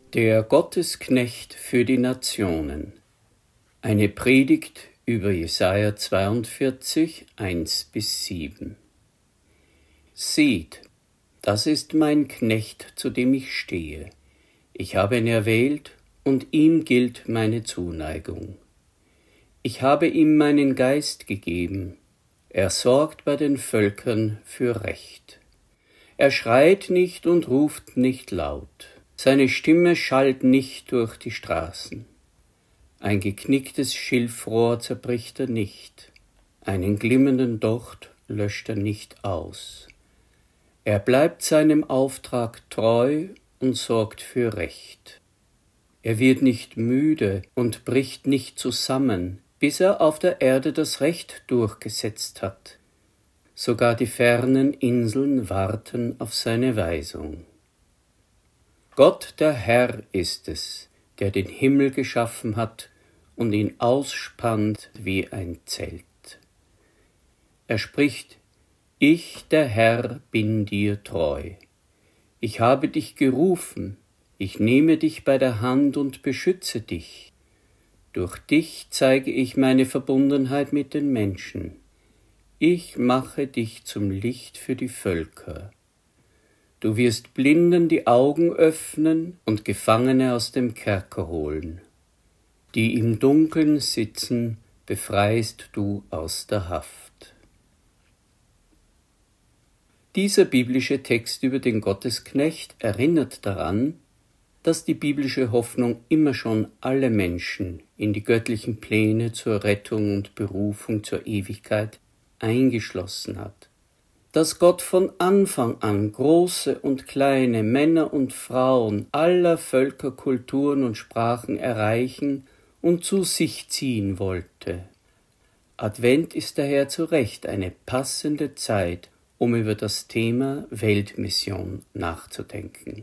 Der Gottesknecht für die Nationen. Eine Predigt über Jesaja 42, 1-7. Seht, das ist mein Knecht, zu dem ich stehe. Ich habe ihn erwählt, und ihm gilt meine Zuneigung. Ich habe ihm meinen Geist gegeben. Er sorgt bei den Völkern für Recht. Er schreit nicht und ruft nicht laut. Seine Stimme schallt nicht durch die Straßen. Ein geknicktes Schilfrohr zerbricht er nicht. Einen glimmenden Docht löscht er nicht aus. Er bleibt seinem Auftrag treu und sorgt für Recht. Er wird nicht müde und bricht nicht zusammen, bis er auf der Erde das Recht durchgesetzt hat. Sogar die fernen Inseln warten auf seine Weisung. Gott, der Herr, ist es, der den Himmel geschaffen hat und ihn ausspannt wie ein Zelt. Er spricht: Ich, der Herr, bin dir treu. Ich habe dich gerufen, ich nehme dich bei der Hand und beschütze dich. Durch dich zeige ich meine Verbundenheit mit den Menschen. Ich mache dich zum Licht für die Völker. Du wirst Blinden die Augen öffnen und Gefangene aus dem Kerker holen. Die im Dunkeln sitzen, befreist du aus der Haft. Dieser biblische Text über den Gottesknecht erinnert daran, dass die biblische Hoffnung immer schon alle Menschen in die göttlichen Pläne zur Rettung und Berufung zur Ewigkeit eingeschlossen hat. Dass Gott von Anfang an große und kleine Männer und Frauen aller Völker, Kulturen und Sprachen erreichen und zu sich ziehen wollte. Advent ist daher zu Recht eine passende Zeit, um über das Thema Weltmission nachzudenken.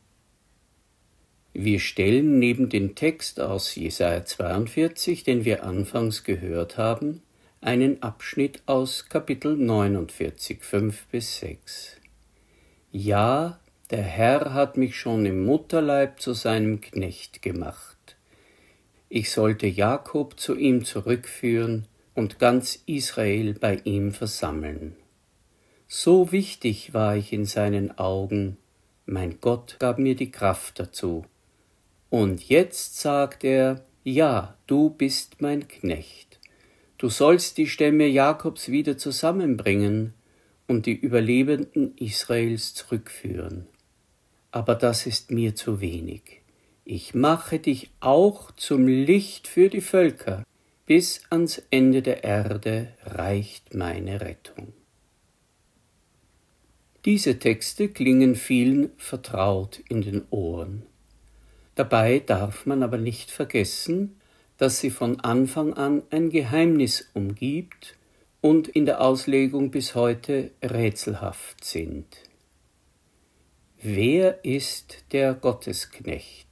Wir stellen neben den Text aus Jesaja 42, den wir anfangs gehört haben, einen Abschnitt aus Kapitel 49, 5-6. Ja, der Herr hat mich schon im Mutterleib zu seinem Knecht gemacht. Ich sollte Jakob zu ihm zurückführen und ganz Israel bei ihm versammeln. So wichtig war ich in seinen Augen, mein Gott gab mir die Kraft dazu. Und jetzt sagt er: Ja, du bist mein Knecht. Du sollst die Stämme Jakobs wieder zusammenbringen und die Überlebenden Israels zurückführen. Aber das ist mir zu wenig. Ich mache dich auch zum Licht für die Völker. Bis ans Ende der Erde reicht meine Rettung. Diese Texte klingen vielen vertraut in den Ohren. Dabei darf man aber nicht vergessen, dass sie von Anfang an ein Geheimnis umgibt und in der Auslegung bis heute rätselhaft sind. Wer ist der Gottesknecht?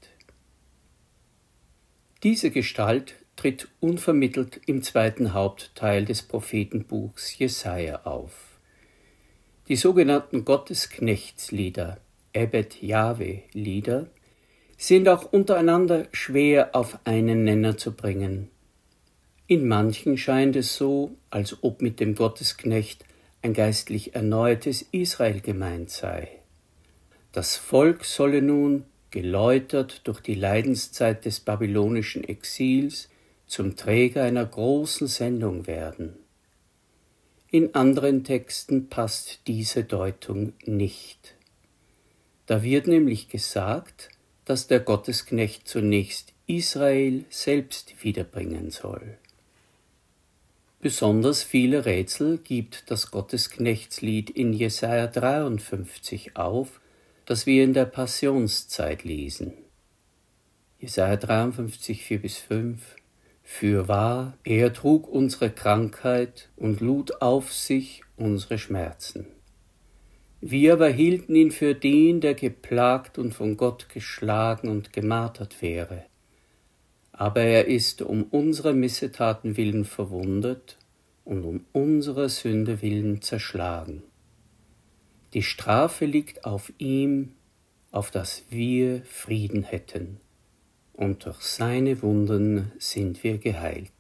Diese Gestalt tritt unvermittelt im zweiten Hauptteil des Prophetenbuchs Jesaja auf. Die sogenannten Gottesknechtslieder, Ebed-Jahwe-Lieder, sind auch untereinander schwer auf einen Nenner zu bringen. In manchen scheint es so, als ob mit dem Gottesknecht ein geistlich erneuertes Israel gemeint sei. Das Volk solle nun, geläutert durch die Leidenszeit des babylonischen Exils, zum Träger einer großen Sendung werden. In anderen Texten passt diese Deutung nicht. Da wird nämlich gesagt, dass der Gottesknecht zunächst Israel selbst wiederbringen soll. Besonders viele Rätsel gibt das Gottesknechtslied in Jesaja 53 auf, das wir in der Passionszeit lesen. Jesaja 53, 4-5: Fürwahr, er trug unsere Krankheit und lud auf sich unsere Schmerzen. Wir aber hielten ihn für den, der geplagt und von Gott geschlagen und gemartert wäre. Aber er ist um unserer Missetaten willen verwundet und um unserer Sünde willen zerschlagen. Die Strafe liegt auf ihm, auf dass wir Frieden hätten. Und durch seine Wunden sind wir geheilt.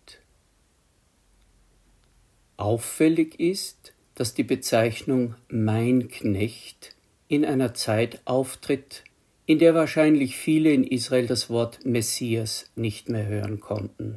Auffällig ist, dass die Bezeichnung mein Knecht in einer Zeit auftritt, in der wahrscheinlich viele in Israel das Wort Messias nicht mehr hören konnten.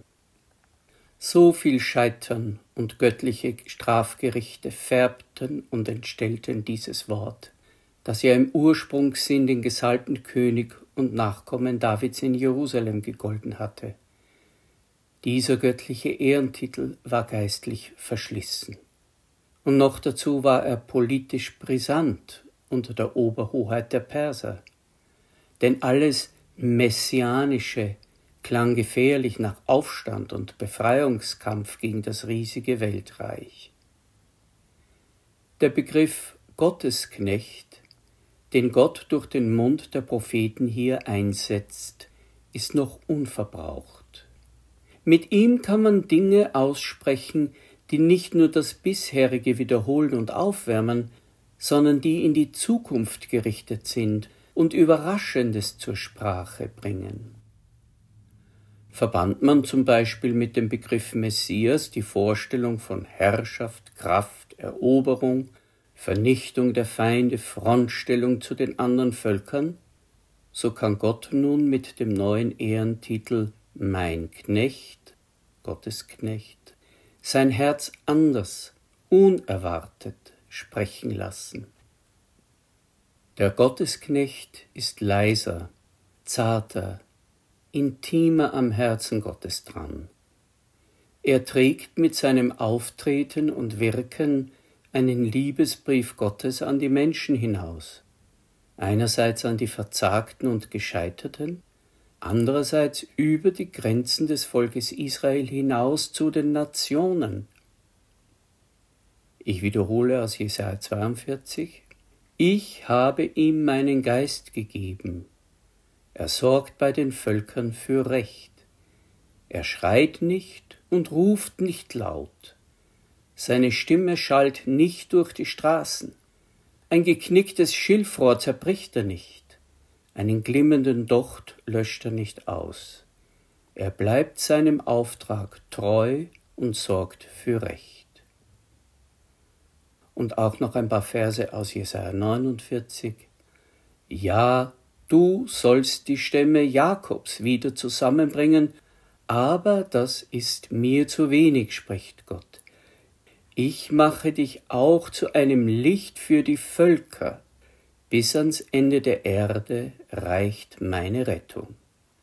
So viel Scheitern und göttliche Strafgerichte färbten und entstellten dieses Wort, das ja im Ursprungssinn den gesalbten König und Nachkommen Davids in Jerusalem gegolten hatte. Dieser göttliche Ehrentitel war geistlich verschlissen. Und noch dazu war er politisch brisant unter der Oberhoheit der Perser. Denn alles Messianische klang gefährlich nach Aufstand und Befreiungskampf gegen das riesige Weltreich. Der Begriff Gottesknecht, den Gott durch den Mund der Propheten hier einsetzt, ist noch unverbraucht. Mit ihm kann man Dinge aussprechen, die nicht nur das bisherige wiederholen und aufwärmen, sondern die in die Zukunft gerichtet sind und Überraschendes zur Sprache bringen. Verband man zum Beispiel mit dem Begriff Messias die Vorstellung von Herrschaft, Kraft, Eroberung, Vernichtung der Feinde, Frontstellung zu den anderen Völkern, so kann Gott nun mit dem neuen Ehrentitel Mein Knecht, Gottesknecht, sein Herz anders, unerwartet sprechen lassen. Der Gottesknecht ist leiser, zarter, intimer am Herzen Gottes dran. Er trägt mit seinem Auftreten und Wirken einen Liebesbrief Gottes an die Menschen hinaus, einerseits an die Verzagten und Gescheiterten, andererseits über die Grenzen des Volkes Israel hinaus zu den Nationen. Ich wiederhole aus Jesaja 42, Ich habe ihm meinen Geist gegeben. Er sorgt bei den Völkern für Recht. Er schreit nicht und ruft nicht laut. Seine Stimme schallt nicht durch die Straßen. Ein geknicktes Schilfrohr zerbricht er nicht. Einen glimmenden Docht löscht er nicht aus. Er bleibt seinem Auftrag treu und sorgt für Recht. Und auch noch ein paar Verse aus Jesaja 49. Ja, du sollst die Stämme Jakobs wieder zusammenbringen, aber das ist mir zu wenig, spricht Gott. Ich mache dich auch zu einem Licht für die Völker. Bis ans Ende der Erde reicht meine Rettung.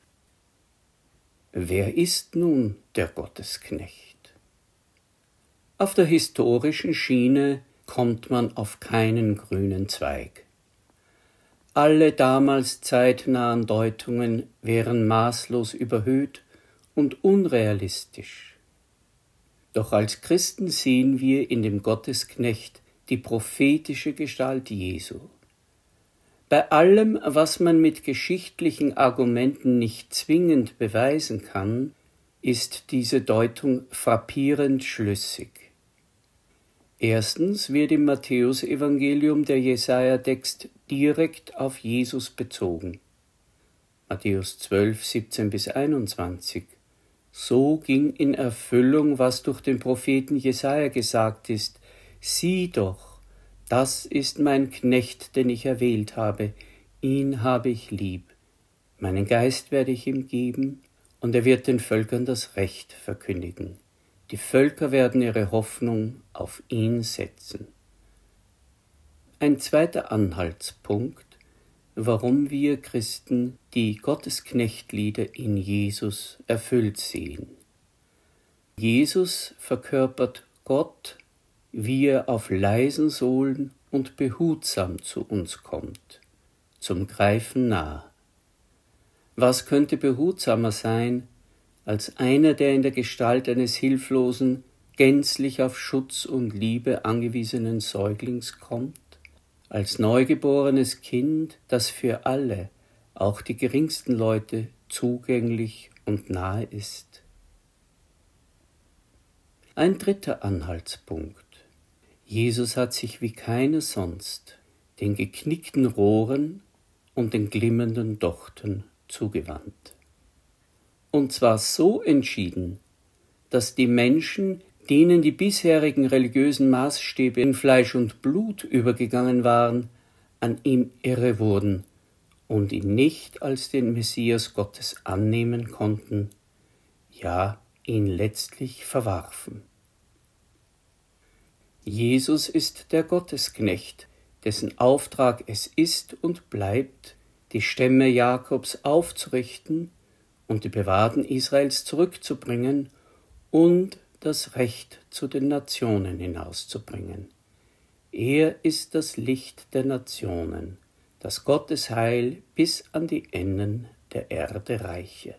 Wer ist nun der Gottesknecht? Auf der historischen Schiene kommt man auf keinen grünen Zweig. Alle damals zeitnahen Deutungen wären maßlos überhöht und unrealistisch. Doch als Christen sehen wir in dem Gottesknecht die prophetische Gestalt Jesu. Bei allem, was man mit geschichtlichen Argumenten nicht zwingend beweisen kann, ist diese Deutung frappierend schlüssig. Erstens wird im Matthäusevangelium der Jesaja-Text direkt auf Jesus bezogen. Matthäus 12, 17-21. So ging in Erfüllung, was durch den Propheten Jesaja gesagt ist: Sieh doch, das ist mein Knecht, den ich erwählt habe, ihn habe ich lieb. Meinen Geist werde ich ihm geben, und er wird den Völkern das Recht verkündigen. Die Völker werden ihre Hoffnung auf ihn setzen. Ein zweiter Anhaltspunkt, warum wir Christen die Gottesknechtlieder in Jesus erfüllt sehen. Jesus verkörpert Gott, wie er auf leisen Sohlen und behutsam zu uns kommt, zum Greifen nah. Was könnte behutsamer sein, als einer, der in der Gestalt eines hilflosen, gänzlich auf Schutz und Liebe angewiesenen Säuglings kommt, als neugeborenes Kind, das für alle, auch die geringsten Leute, zugänglich und nahe ist? Ein dritter Anhaltspunkt. Jesus hat sich wie keiner sonst den geknickten Rohren und den glimmenden Dochten zugewandt. Und zwar so entschieden, dass die Menschen, denen die bisherigen religiösen Maßstäbe in Fleisch und Blut übergegangen waren, an ihm irre wurden und ihn nicht als den Messias Gottes annehmen konnten, ja, ihn letztlich verwarfen. Jesus ist der Gottesknecht, dessen Auftrag es ist und bleibt, die Stämme Jakobs aufzurichten und die Bewahrten Israels zurückzubringen und das Recht zu den Nationen hinauszubringen. Er ist das Licht der Nationen, das Gottes Heil bis an die Enden der Erde reiche.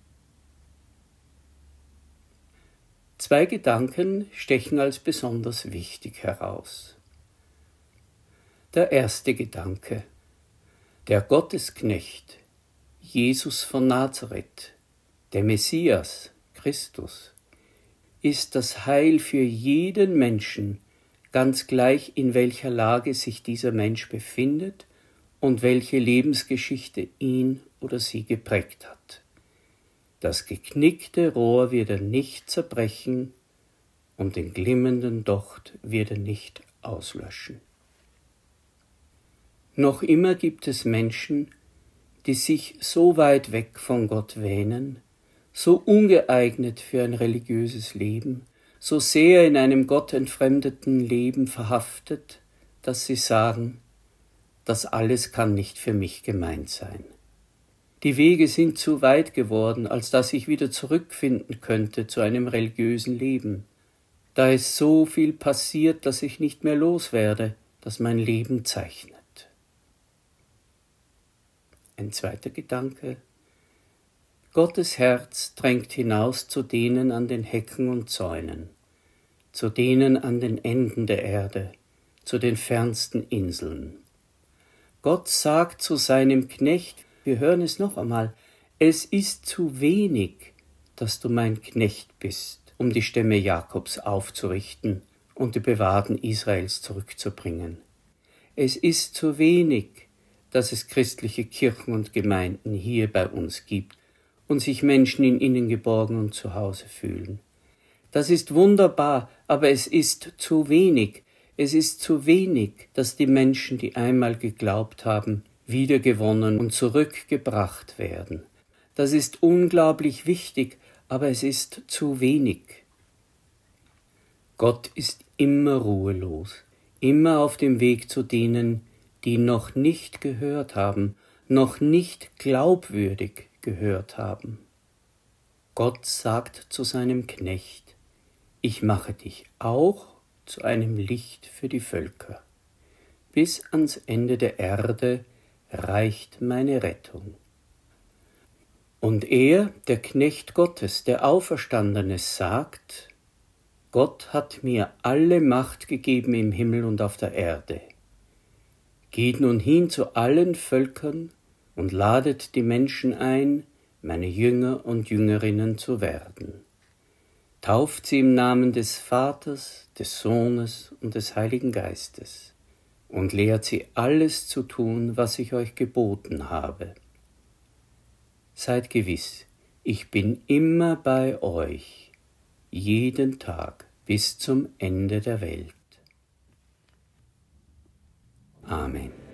2 Gedanken stechen als besonders wichtig heraus. Der erste Gedanke: Der Gottesknecht, Jesus von Nazareth, der Messias, Christus, ist das Heil für jeden Menschen, ganz gleich in welcher Lage sich dieser Mensch befindet und welche Lebensgeschichte ihn oder sie geprägt hat. Das geknickte Rohr wird er nicht zerbrechen und den glimmenden Docht wird er nicht auslöschen. Noch immer gibt es Menschen, die sich so weit weg von Gott wähnen, so ungeeignet für ein religiöses Leben, so sehr in einem gottentfremdeten Leben verhaftet, dass sie sagen, das alles kann nicht für mich gemeint sein. Die Wege sind zu weit geworden, als dass ich wieder zurückfinden könnte zu einem religiösen Leben. Da ist so viel passiert, dass ich nicht mehr loswerde, das mein Leben zeichnet. Ein zweiter Gedanke: Gottes Herz drängt hinaus zu denen an den Hecken und Zäunen, zu denen an den Enden der Erde, zu den fernsten Inseln. Gott sagt zu seinem Knecht, wir hören es noch einmal, es ist zu wenig, dass du mein Knecht bist, um die Stämme Jakobs aufzurichten und die Bewahrten Israels zurückzubringen. Es ist zu wenig, dass es christliche Kirchen und Gemeinden hier bei uns gibt und sich Menschen in ihnen geborgen und zu Hause fühlen. Das ist wunderbar, aber es ist zu wenig. Es ist zu wenig, dass die Menschen, die einmal geglaubt haben, wiedergewonnen und zurückgebracht werden. Das ist unglaublich wichtig, aber es ist zu wenig. Gott ist immer ruhelos, immer auf dem Weg zu denen, die noch nicht gehört haben, noch nicht glaubwürdig gehört haben. Gott sagt zu seinem Knecht, ich mache dich auch zu einem Licht für die Völker. Bis ans Ende der Erde reicht meine Rettung. Und er, der Knecht Gottes, der Auferstandene, sagt, Gott hat mir alle Macht gegeben im Himmel und auf der Erde. Geht nun hin zu allen Völkern und ladet die Menschen ein, meine Jünger und Jüngerinnen zu werden. Tauft sie im Namen des Vaters, des Sohnes und des Heiligen Geistes und lehrt sie alles zu tun, was ich euch geboten habe. Seid gewiss, ich bin immer bei euch, jeden Tag bis zum Ende der Welt. Amen.